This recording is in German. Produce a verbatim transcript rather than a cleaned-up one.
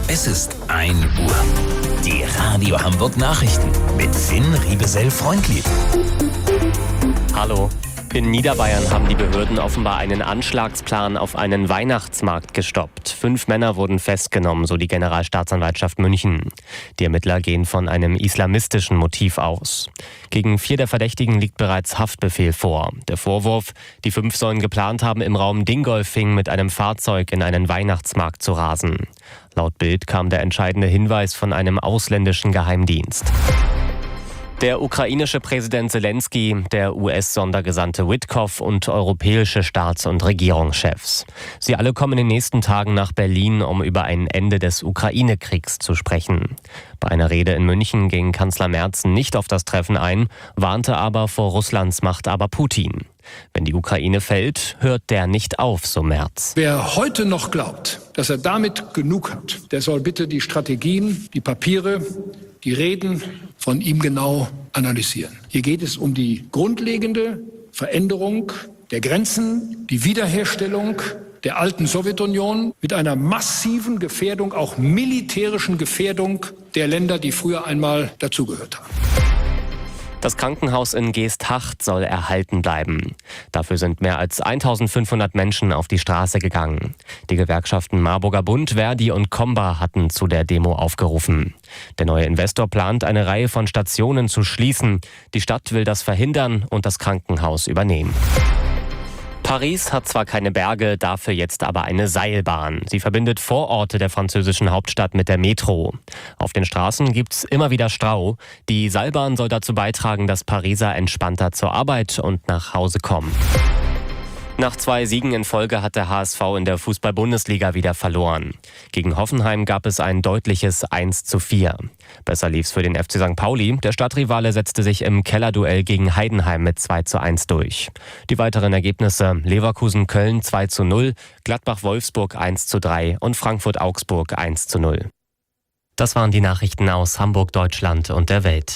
Es ist ein Uhr. Die Radio Hamburg Nachrichten mit Finn Riebesell-Freundlieb. Hallo. In Niederbayern haben die Behörden offenbar einen Anschlagsplan auf einen Weihnachtsmarkt gestoppt. Fünf Männer wurden festgenommen, so die Generalstaatsanwaltschaft München. Die Ermittler gehen von einem islamistischen Motiv aus. Gegen vier der Verdächtigen liegt bereits Haftbefehl vor. Der Vorwurf, die fünf sollen geplant haben, im Raum Dingolfing mit einem Fahrzeug in einen Weihnachtsmarkt zu rasen. Laut Bild kam der entscheidende Hinweis von einem ausländischen Geheimdienst. Der ukrainische Präsident Zelensky, der U S-Sondergesandte Witkoff und europäische Staats- und Regierungschefs. Sie alle kommen in den nächsten Tagen nach Berlin, um über ein Ende des Ukraine-Kriegs zu sprechen. Bei einer Rede in München ging Kanzler Merz nicht auf das Treffen ein, warnte aber vor Russlands Machthaber Putin. Wenn die Ukraine fällt, hört der nicht auf, so Merz. Wer heute noch glaubt, dass er damit genug hat, der soll bitte die Strategien, die Papiere, die Reden von ihm genau analysieren. Hier geht es um die grundlegende Veränderung der Grenzen, die Wiederherstellung der alten Sowjetunion mit einer massiven Gefährdung, auch militärischen Gefährdung der Länder, die früher einmal dazugehört haben. Das Krankenhaus in Geesthacht soll erhalten bleiben. Dafür sind mehr als eintausendfünfhundert Menschen auf die Straße gegangen. Die Gewerkschaften Marburger Bund, Verdi und Comba hatten zu der Demo aufgerufen. Der neue Investor plant, eine Reihe von Stationen zu schließen. Die Stadt will das verhindern und das Krankenhaus übernehmen. Paris hat zwar keine Berge, dafür jetzt aber eine Seilbahn. Sie verbindet Vororte der französischen Hauptstadt mit der Metro. Auf den Straßen gibt's immer wieder Stau. Die Seilbahn soll dazu beitragen, dass Pariser entspannter zur Arbeit und nach Hause kommen. Nach zwei Siegen in Folge hat der H S V in der Fußball-Bundesliga wieder verloren. Gegen Hoffenheim gab es ein deutliches eins zu vier. Besser lief's für den F C Sankt Pauli. Der Stadtrivale setzte sich im Kellerduell gegen Heidenheim mit zwei zu eins durch. Die weiteren Ergebnisse: Leverkusen-Köln zwei zu null, Gladbach-Wolfsburg eins zu drei und Frankfurt-Augsburg eins zu null. Das waren die Nachrichten aus Hamburg, Deutschland und der Welt.